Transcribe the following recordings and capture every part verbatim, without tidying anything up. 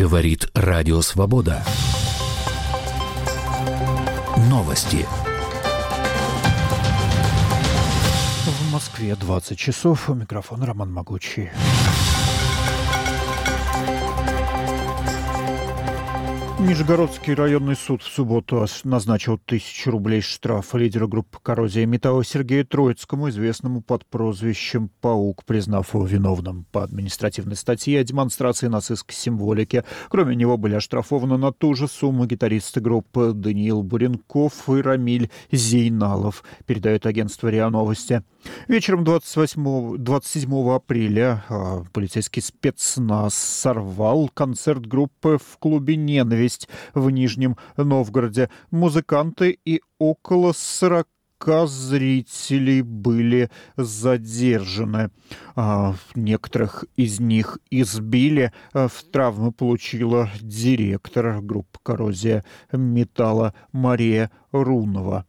Говорит Радио Свобода. Новости. В Москве двадцать часов. У микрофона Роман Могучий. Нижегородский районный суд в субботу назначил тысячу рублей штрафа лидера группы «Коррозия металла» Сергею Троицкому, известному под прозвищем «Паук», признав его виновным по административной статье о демонстрации нацистской символики. Кроме него были оштрафованы на ту же сумму гитаристы группы Даниил Буренков и Рамиль Зейналов, передает агентство РИА Новости. Вечером двадцать восьмого, двадцать седьмого апреля а, полицейский спецназ сорвал концерт группы в клубе «Ненависть» в Нижнем Новгороде. Музыканты и около сорока зрителей были задержаны. А, некоторых из них избили. А, в травмы получила директор группы «Коррозия металла» Мария Рунова.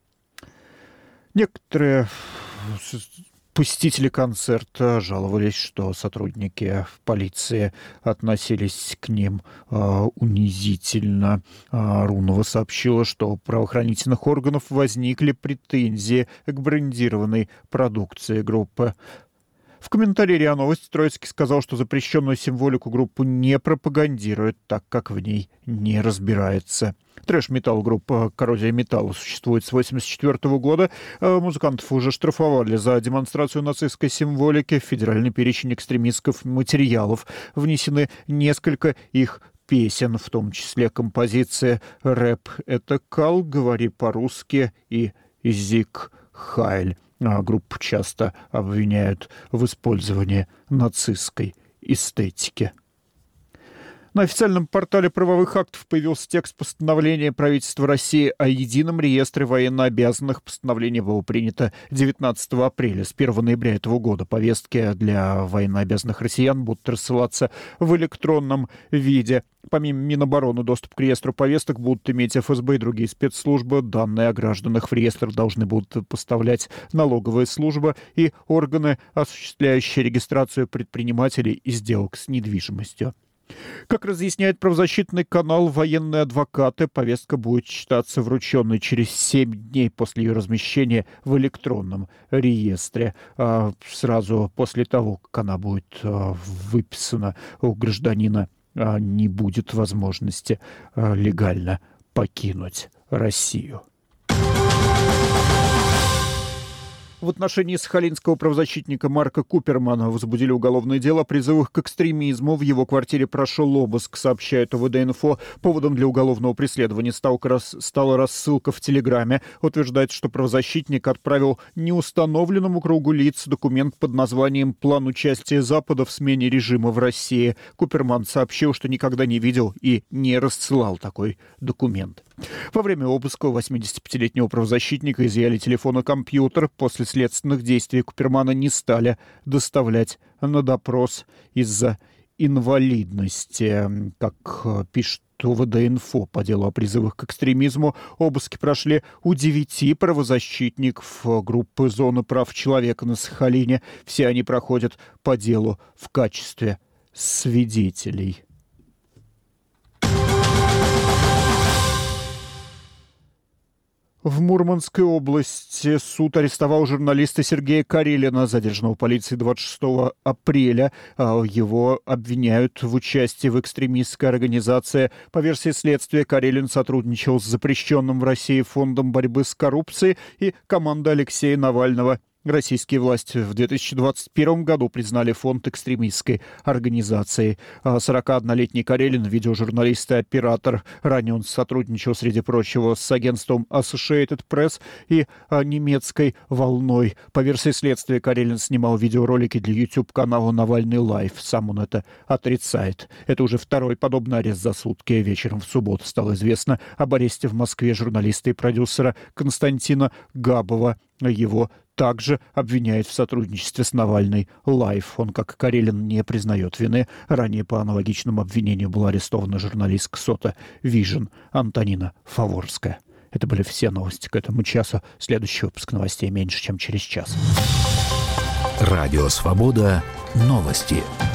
Некоторые посетители концерта жаловались, что сотрудники полиции относились к ним э, унизительно. Э, Рунова сообщила, что у правоохранительных органов возникли претензии к брендированной продукции группы. В комментарии РИА Новости Троицкий сказал, что запрещенную символику группу не пропагандирует, так как в ней не разбирается. Трэш-металл группа «Коррозия металла» существует с восемьдесят четвёртого года. Музыкантов уже штрафовали за демонстрацию нацистской символики. В федеральный перечень экстремистских материалов внесены несколько их песен, в том числе композиции «Рэп — это кал», «Говори по-русски» и «Зиг Хайль». А группу часто обвиняют в использовании нацистской эстетики. На официальном портале правовых актов появился текст постановления правительства России о едином реестре военнообязанных. Постановление было принято девятнадцатого апреля. С первого ноября этого года повестки для военнообязанных россиян будут рассылаться в электронном виде. Помимо Минобороны, доступ к реестру повесток будут иметь эф эс бэ и другие спецслужбы. Данные о гражданах в реестр должны будут поставлять налоговая служба и органы, осуществляющие регистрацию предпринимателей и сделок с недвижимостью. Как разъясняет правозащитный канал «Военные адвокаты», повестка будет считаться врученной через семь дней после ее размещения в электронном реестре. А сразу после того, как она будет а, выписана у гражданина, а, не будет возможности а, легально покинуть Россию. В отношении сахалинского правозащитника Марка Купермана возбудили уголовное дело о призывах к экстремизму. В его квартире прошел обыск, сообщает ОВД-инфо. Поводом для уголовного преследования стала рассылка в Телеграме. Утверждается, что правозащитник отправил неустановленному кругу лиц документ под названием «План участия Запада в смене режима в России». Куперман сообщил, что никогда не видел и не рассылал такой документ. Во время обыска у восьмидесятипятилетнего правозащитника изъяли телефон и компьютер. После следственных действий Купермана не стали доставлять на допрос из-за инвалидности. Как пишет ОВД-инфо по делу о призывах к экстремизму, обыски прошли у девяти правозащитников группы «Зона прав человека» на Сахалине. Все они проходят по делу в качестве свидетелей. В Мурманской области суд арестовал журналиста Сергея Карелина, задержанного полицией двадцать шестого апреля. Его обвиняют в участии в экстремистской организации. По версии следствия, Карелин сотрудничал с запрещенным в России фондом борьбы с коррупцией и командой Алексея Навального. Российские власти в две тысячи двадцать первом году признали фонд экстремистской организацией. сорокаоднолетний Карелин, видеожурналист и оператор. Ранее он сотрудничал, среди прочего, с агентством Associated Press и немецкой «Волной». По версии следствия, Карелин снимал видеоролики для YouTube-канала «Навальный Лайв». Сам он это отрицает. Это уже второй подобный арест за сутки. Вечером в субботу стало известно об аресте в Москве журналиста и продюсера Константина Габова. Его также обвиняют в сотрудничестве с Навальной Лайв. Он, как и Карелин, не признает вины. Ранее по аналогичному обвинению была арестована журналистка Сота Вижн Антонина Фаворская. Это были все новости к этому часу. Следующий выпуск новостей меньше, чем через час. Радио Свобода. Новости.